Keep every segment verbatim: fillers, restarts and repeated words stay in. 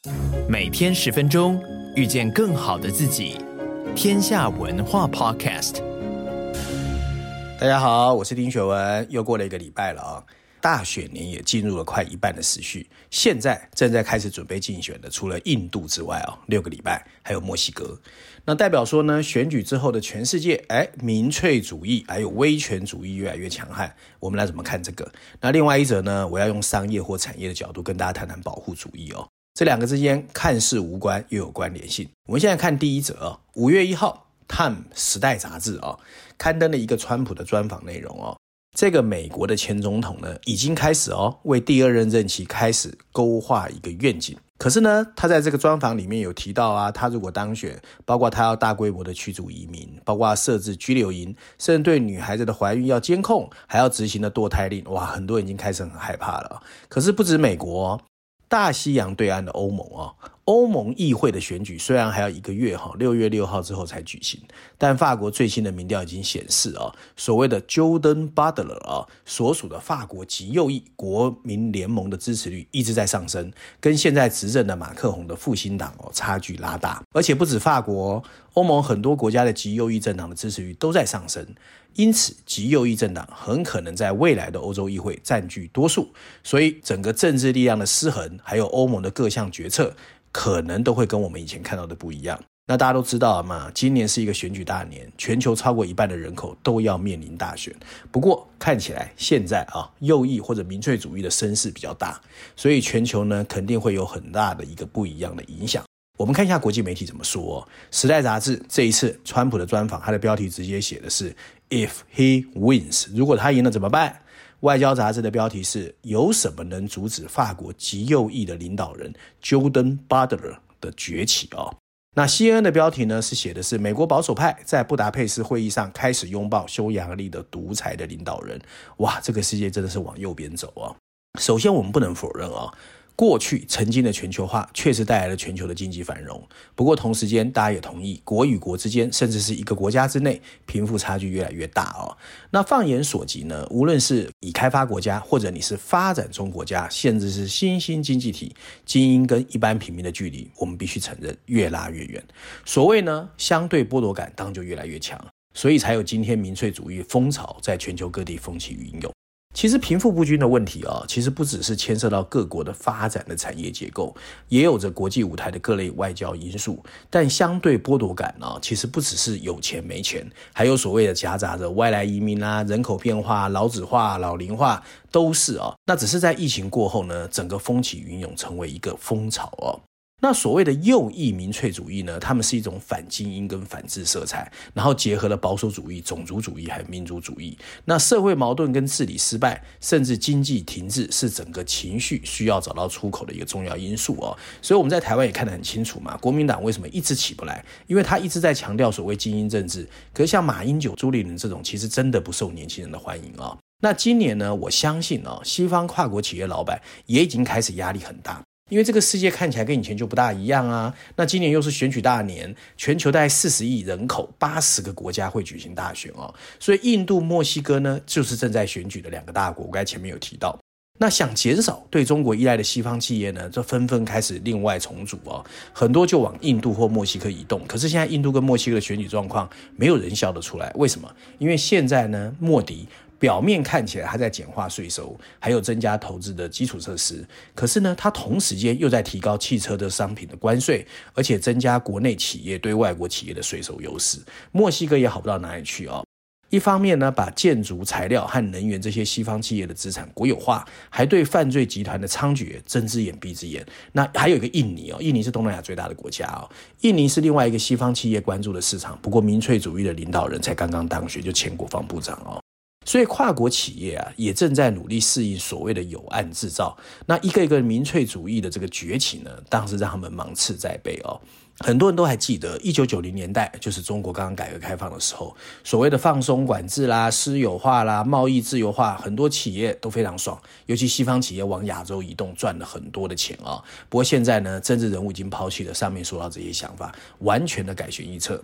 每天十分钟，遇见更好的自己。天下文化 Podcast。 大家好，我是丁学文。又过了一个礼拜了啊，大选年也进入了快一半的时序。现在正在开始准备竞选的，除了印度之外啊，六个礼拜还有墨西哥。那代表说呢，选举之后的全世界，哎，民粹主义还有威权主义越来越强悍。我们来怎么看这个？那另外一则呢，我要用商业或产业的角度跟大家谈谈保护主义哦。这两个之间看似无关，又有关联性。我们现在看第一则哦，五月一号。Time 时代杂志啊、哦，刊登了一个川普的专访内容哦。这个美国的前总统呢，已经开始哦，为第二任任期开始勾画一个愿景。可是呢，他在这个专访里面有提到啊，他如果当选，包括他要大规模的驱逐移民，包括设置居留营，甚至对女孩子的怀孕要监控，还要执行的堕胎令。哇，很多人已经开始很害怕了。可是不止美国哦，大西洋对岸的欧盟哦。欧盟议会的选举虽然还要一个月六月六号之后才举行，但法国最新的民调已经显示所谓的 Jordan Butler 所属的法国极右翼国民联盟的支持率一直在上升，跟现在执政的马克宏的复兴党差距拉大。而且不止法国，欧盟很多国家的极右翼政党的支持率都在上升，因此极右翼政党很可能在未来的欧洲议会占据多数，所以整个政治力量的失衡，还有欧盟的各项决策可能都会跟我们以前看到的不一样。那大家都知道嘛，今年是一个选举大年，全球超过一半的人口都要面临大选。不过看起来现在啊，右翼或者民粹主义的声势比较大，所以全球呢肯定会有很大的一个不一样的影响。我们看一下国际媒体怎么说。时代杂志这一次川普的专访，它的标题直接写的是 If he wins， 如果他赢了怎么办？外交杂志的标题是有什么能阻止法国极右翼的领导人 Jordan Butler 的崛起哦？那 C N N 的标题呢是写的是美国保守派在布达佩斯会议上开始拥抱匈牙利的独裁的领导人。哇，这个世界真的是往右边走哦。首先我们不能否认哦，过去曾经的全球化确实带来了全球的经济繁荣，不过同时间大家也同意，国与国之间甚至是一个国家之内贫富差距越来越大哦。那放眼所及呢，无论是已开发国家或者你是发展中国家，甚至是新兴经济体，精英跟一般平民的距离，我们必须承认越拉越远。所谓呢，相对剥夺感当然就越来越强，所以才有今天民粹主义风潮在全球各地风起云涌。其实贫富不均的问题啊，其实不只是牵涉到各国的发展的产业结构，也有着国际舞台的各类外交因素。但相对剥夺感啊，其实不只是有钱没钱，还有所谓的夹杂着外来移民啊、人口变化、老子化、老龄化，都是啊。那只是在疫情过后呢，整个风起云涌，成为一个风潮哦。那所谓的右翼民粹主义呢，他们是一种反精英跟反智色彩，然后结合了保守主义、种族主义还有民族主义。那社会矛盾跟治理失败，甚至经济停滞，是整个情绪需要找到出口的一个重要因素哦。所以我们在台湾也看得很清楚嘛，国民党为什么一直起不来？因为他一直在强调所谓精英政治，可是像马英九、朱立伦这种，其实真的不受年轻人的欢迎哦。那今年呢，我相信哦，西方跨国企业老板也已经开始压力很大。因为这个世界看起来跟以前就不大一样啊，那今年又是选举大年，全球大概四十亿人口，八十个国家会举行大选哦，所以印度、墨西哥呢，就是正在选举的两个大国，我刚才前面有提到。那想减少对中国依赖的西方企业呢，就纷纷开始另外重组哦，很多就往印度或墨西哥移动。可是现在印度跟墨西哥的选举状况没有人笑得出来，为什么？因为现在呢，莫迪表面看起来他在简化税收，还有增加投资的基础设施，可是呢，他同时间又在提高汽车的商品的关税，而且增加国内企业对外国企业的税收优势。墨西哥也好不到哪里去哦。一方面呢，把建筑材料和能源这些西方企业的资产国有化，还对犯罪集团的猖獗睁只眼闭只眼。那还有一个印尼哦，印尼是东南亚最大的国家哦，印尼是另外一个西方企业关注的市场，不过民粹主义的领导人才刚刚当选，就前国防部长哦。所以跨国企业啊，也正在努力适应所谓的有案制造。那一个一个民粹主义的这个崛起呢，当然是让他们芒刺在背哦。很多人都还记得一九九零年代，就是中国刚刚改革开放的时候，所谓的放松管制啦、私有化啦、贸易自由化，很多企业都非常爽，尤其西方企业往亚洲移动赚了很多的钱啊、哦。不过现在呢，政治人物已经抛弃了上面说到这些想法，完全的改弦易辙。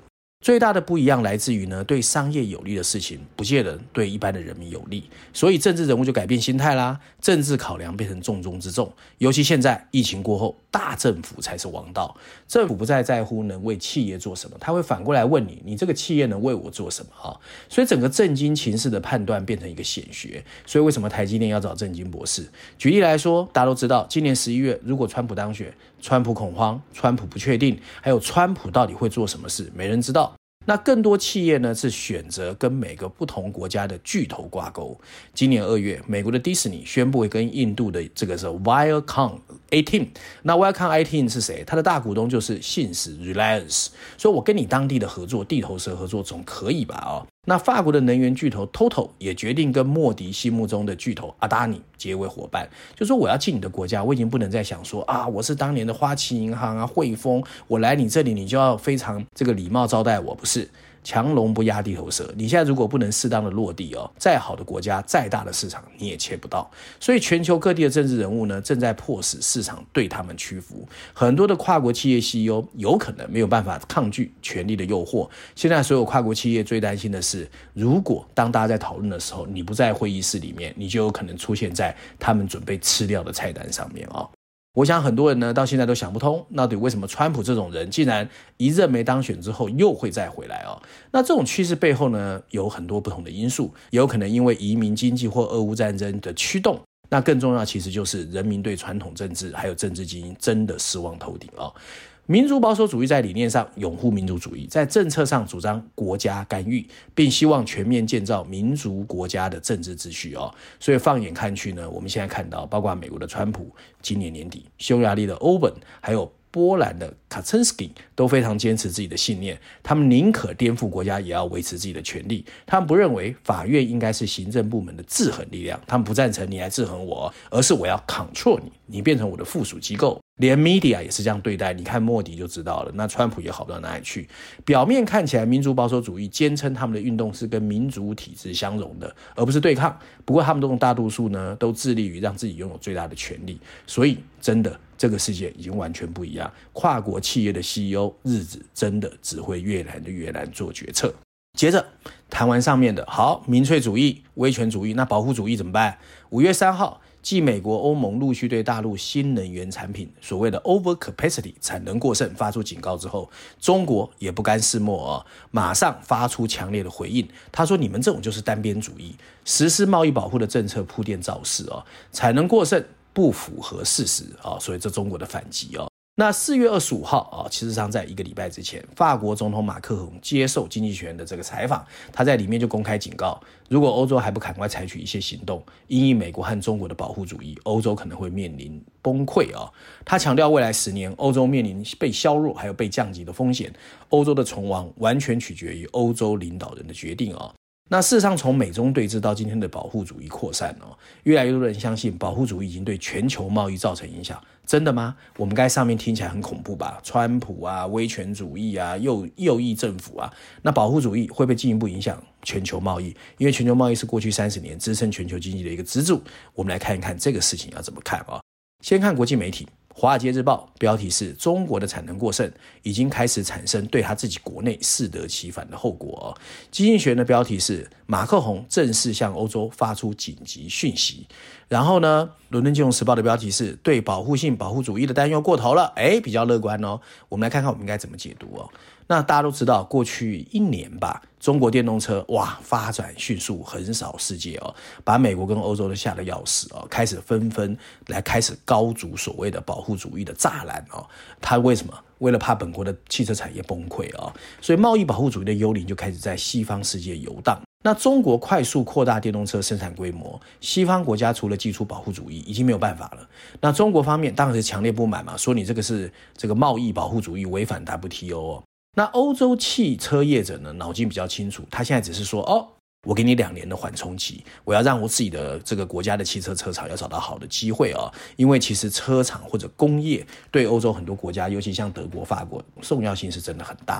最大的不一样来自于呢，对商业有利的事情不见得对一般的人民有利，所以政治人物就改变心态啦，政治考量变成重中之重。尤其现在疫情过后，大政府才是王道，政府不再在乎能为企业做什么，他会反过来问你，你这个企业能为我做什么啊？所以整个政经情势的判断变成一个显学。所以为什么台积电要找政经博士？举例来说，大家都知道，今年十一月如果川普当选，川普恐慌，川普不确定，还有川普到底会做什么事，没人知道。那更多企业呢是选择跟每个不同国家的巨头挂钩。今年二月，美国的迪士尼宣布会跟印度的这个是 Viacom 十八，那 Viacom 十八是谁？他的大股东就是信实 Reliance， 所以我跟你当地的合作，地头蛇合作总可以吧？哦，那法国的能源巨头 Total 也决定跟莫迪心目中的巨头阿达尼结为伙伴，就说我要进你的国家，我已经不能再想说啊，我是当年的花旗银行啊、汇丰，我来你这里你就要非常这个礼貌招待我，不是。强龙不压地头蛇，你现在如果不能适当的落地哦，再好的国家再大的市场你也切不到。所以全球各地的政治人物呢，正在迫使市场对他们屈服。很多的跨国企业 C E O 有可能没有办法抗拒权力的诱惑。现在所有跨国企业最担心的是，如果当大家在讨论的时候，你不在会议室里面，你就有可能出现在他们准备吃掉的菜单上面哦。我想很多人呢到现在都想不通，到底为什么川普这种人竟然一任没当选之后又会再回来哦？那这种趋势背后呢有很多不同的因素，也有可能因为移民、经济或俄乌战争的驱动。那更重要其实就是人民对传统政治还有政治精英真的失望透顶哦。民族保守主义在理念上拥护民族主义，在政策上主张国家干预，并希望全面建造民族国家的政治秩序哦。所以放眼看去呢，我们现在看到，包括美国的川普，今年年底，匈牙利的欧本，还有波兰的卡岑斯基都非常坚持自己的信念，他们宁可颠覆国家也要维持自己的权利。他们不认为法院应该是行政部门的制衡力量，他们不赞成你来制衡我，而是我要 control 你，你变成我的附属机构。连 media 也是这样对待，你看莫迪就知道了，那川普也好不到哪里去。表面看起来民族保守主义坚称他们的运动是跟民主体制相容的，而不是对抗。不过他们这种大多数呢，都致力于让自己拥有最大的权利。所以真的这个世界已经完全不一样，跨国企业的 C E O 日子真的只会越来越难做决策。接着谈完上面的，好，民粹主义、威权主义，那保护主义怎么办？五月三号，继美国、欧盟陆续对大陆新能源产品所谓的 overcapacity 产能过剩发出警告之后，中国也不甘示弱哦，马上发出强烈的回应。他说：“你们这种就是单边主义，实施贸易保护的政策铺垫造势哦，产能过剩不符合事实啊、哦，所以这中国的反击哦。”那四月二十五号啊，其实上在一个礼拜之前，法国总统马克龙接受经济学人的这个采访，他在里面就公开警告，如果欧洲还不赶快采取一些行动，因应美国和中国的保护主义，欧洲可能会面临崩溃啊。他强调，未来十年欧洲面临被削弱还有被降级的风险，欧洲的存亡完全取决于欧洲领导人的决定啊。那事实上，从美中对峙到今天的保护主义扩散哦，越来越多人相信保护主义已经对全球贸易造成影响。真的吗？我们刚才上面听起来很恐怖吧？川普啊，威权主义啊，右右翼政府啊，那保护主义会不会进一步影响全球贸易？因为全球贸易是过去三十年支撑全球经济的一个支柱。我们来看一看这个事情要怎么看啊？先看国际媒体。华尔街日报标题是中国的产能过剩已经开始产生对他自己国内适得其反的后果、哦、经济学的标题是马克宏正式向欧洲发出紧急讯息。然后呢，伦敦金融时报的标题是对保护性保护主义的担忧过头了，诶比较乐观哦。我们来看看我们应该怎么解读哦。那大家都知道，过去一年吧，中国电动车哇发展迅速，横扫世界哦，把美国跟欧洲都吓得要死哦，开始纷纷来开始高筑所谓的保护主义的栅栏哦。他为什么？为了怕本国的汽车产业崩溃哦，所以贸易保护主义的幽灵就开始在西方世界游荡。那中国快速扩大电动车生产规模，西方国家除了祭出保护主义已经没有办法了。那中国方面当然是强烈不满嘛，说你这个是这个贸易保护主义违反 W T O 哦。那欧洲汽车业者呢，脑筋比较清楚，他现在只是说哦，我给你两年的缓冲期，我要让我自己的这个国家的汽车车厂要找到好的机会哦，因为其实车厂或者工业对欧洲很多国家，尤其像德国、法国重要性是真的很大。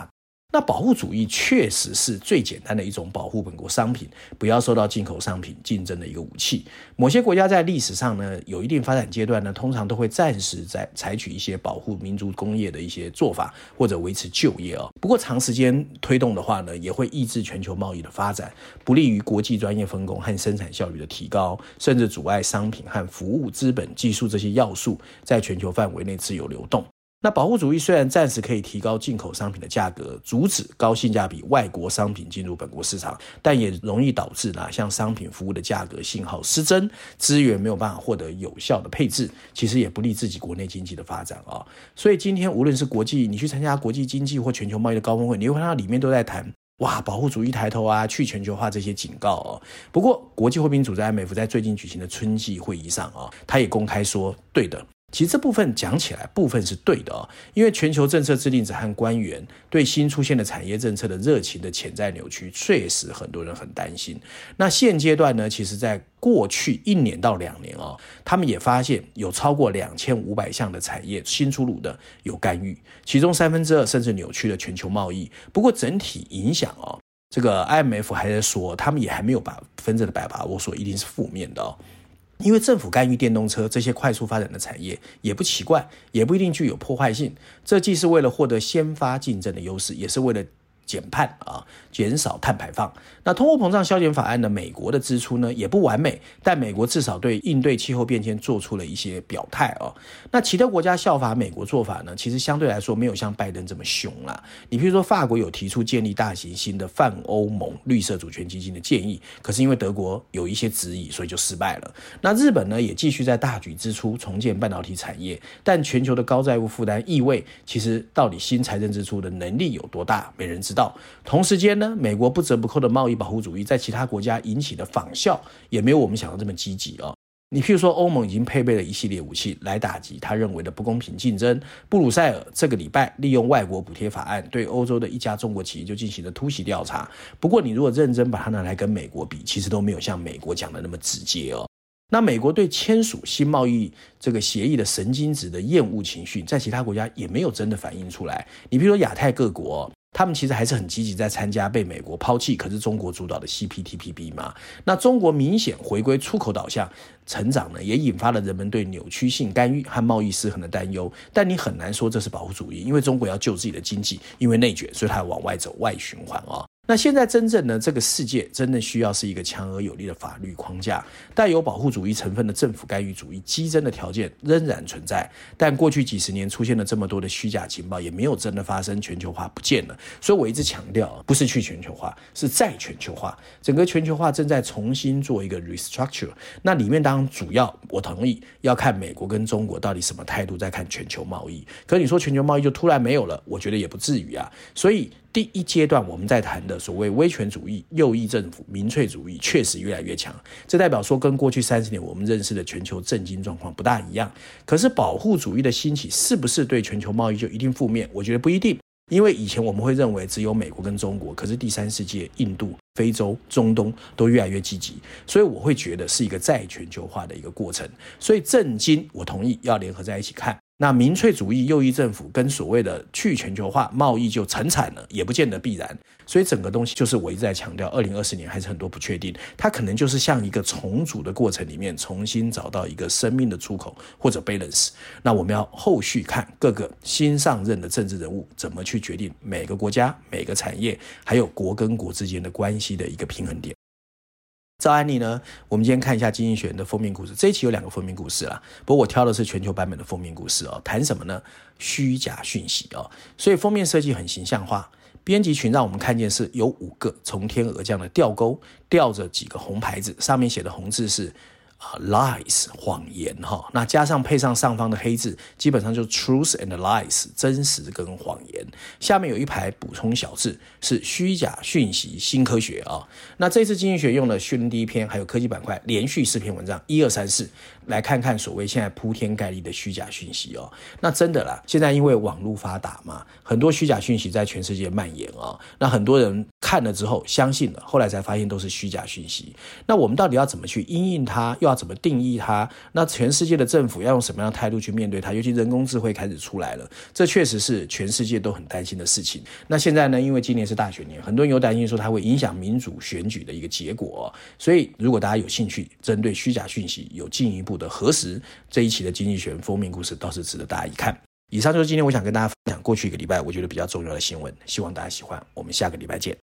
那保护主义确实是最简单的一种保护本国商品不要受到进口商品竞争的一个武器。某些国家在历史上呢，有一定发展阶段呢，通常都会暂时在采取一些保护民族工业的一些做法，或者维持就业哦。不过长时间推动的话呢，也会抑制全球贸易的发展，不利于国际专业分工和生产效率的提高，甚至阻碍商品和服务、资本、技术这些要素在全球范围内自由流动。那保护主义虽然暂时可以提高进口商品的价格，阻止高性价比外国商品进入本国市场，但也容易导致哪像商品服务的价格信号失真，资源没有办法获得有效的配置，其实也不利自己国内经济的发展啊。所以今天无论是国际，你去参加国际经济或全球贸易的高峰会，你会看到里面都在谈哇，保护主义抬头啊，去全球化这些警告哦。不过国际货币组织 I M F 在最近举行的春季会议上啊，他也公开说，对的。其实这部分讲起来部分是对的哦，因为全球政策制定者和官员对新出现的产业政策的热情的潜在扭曲，确实很多人很担心。那现阶段呢，其实在过去一年到两年哦，他们也发现有超过两千五百项的产业新出炉的有干预，其中三分之二甚至扭曲了全球贸易。不过整体影响哦，这个 I M F 还在说，他们也还没有把分真的百把握说一定是负面的哦。因为政府干预电动车这些快速发展的产业也不奇怪，也不一定具有破坏性，这既是为了获得先发竞争的优势，也是为了减碳啊，减少碳排放。那通货膨胀削减法案呢，美国的支出呢也不完美，但美国至少对应对气候变迁做出了一些表态哦。那其他国家效法美国做法呢，其实相对来说没有像拜登这么凶啦。你比如说法国有提出建立大型新的泛欧盟绿色主权基金的建议，可是因为德国有一些质疑，所以就失败了。那日本呢也继续在大举支出重建半导体产业，但全球的高债务负担意味，其实到底新财政支出的能力有多大，没人知道。同时间呢，美国不折不扣的贸易保护主义在其他国家引起的仿效也没有我们想的这么积极哦。你譬如说欧盟已经配备了一系列武器来打击他认为的不公平竞争，布鲁塞尔这个礼拜利用外国补贴法案对欧洲的一家中国企业就进行了突袭调查。不过你如果认真把它拿来跟美国比，其实都没有像美国讲的那么直接哦。那美国对签署新贸易这个协议的神经质的厌恶情绪，在其他国家也没有真的反映出来。你比如说亚太各国，他们其实还是很积极在参加被美国抛弃可是中国主导的 C P T P P 嘛。那中国明显回归出口导向成长呢，也引发了人们对扭曲性干预和贸易失衡的担忧。但你很难说这是保护主义，因为中国要救自己的经济，因为内卷，所以它往外走，外循环啊、哦。那现在真正呢，这个世界真的需要是一个强而有力的法律框架，带有保护主义成分的政府干预主义激增的条件仍然存在，但过去几十年出现了这么多的虚假情报，也没有真的发生全球化不见了。所以我一直强调，不是去全球化，是再全球化。整个全球化正在重新做一个 restructure， 那里面当然主要我同意要看美国跟中国到底什么态度在看全球贸易。可你说全球贸易就突然没有了，我觉得也不至于啊。所以第一阶段我们在谈的所谓威权主义、右翼政府、民粹主义确实越来越强，这代表说跟过去三十年我们认识的全球政经状况不大一样。可是保护主义的兴起是不是对全球贸易就一定负面？我觉得不一定，因为以前我们会认为只有美国跟中国，可是第三世界、印度、非洲、中东都越来越积极，所以我会觉得是一个再全球化的一个过程。所以政经我同意要联合在一起看。那民粹主义右翼政府跟所谓的去全球化贸易就成产了，也不见得必然。所以整个东西就是我一直在强调，二零二四年还是很多不确定，它可能就是像一个重组的过程里面重新找到一个生命的出口或者 balance。那我们要后续看各个新上任的政治人物怎么去决定每个国家、每个产业还有国跟国之间的关系的一个平衡点。照案例呢，我们今天看一下经济学人的封面故事。这一期有两个封面故事啦，不过我挑的是全球版本的封面故事哦。谈什么呢？虚假讯息哦。所以封面设计很形象化，编辑群让我们看见是有五个从天而降的吊钩，吊着几个红牌子，上面写的红字是lies 谎言哈，那加上配上上方的黑字，基本上就 truth and lies 真实跟谎言。下面有一排补充小字是虚假讯息新科学啊、哦。那这次经济学用了序论第一篇还有科技板块连续四篇文章一二三四，来看看所谓现在铺天盖地的虚假讯息哦。那真的啦，现在因为网络发达嘛，很多虚假讯息在全世界蔓延哦。那很多人看了之后相信了，后来才发现都是虚假讯息。那我们到底要怎么去因应它，又要怎么定义它？那全世界的政府要用什么样的态度去面对它？尤其人工智慧开始出来了，这确实是全世界都很担心的事情。那现在呢，因为今年是大选年，很多人有担心说它会影响民主选举的一个结果，所以如果大家有兴趣针对虚假讯息有进一步的核实，这一期的经济学人封面故事倒是值得大家一看。以上就是今天我想跟大家分享过去一个礼拜我觉得比较重要的新闻，希望大家喜欢，我们下个礼拜见。